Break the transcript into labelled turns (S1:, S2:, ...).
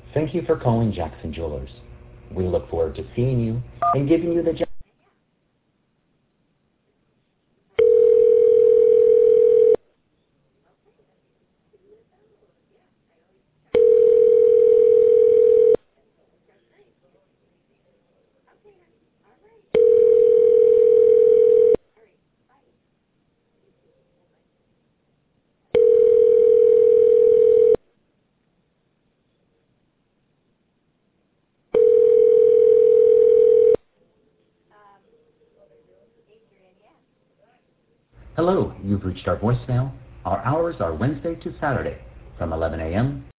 S1: Thank you for calling Jackson Jewelers. We look forward to seeing you and giving you the Hello, you've reached our voicemail. Our hours are Wednesday to Saturday from 11 a.m.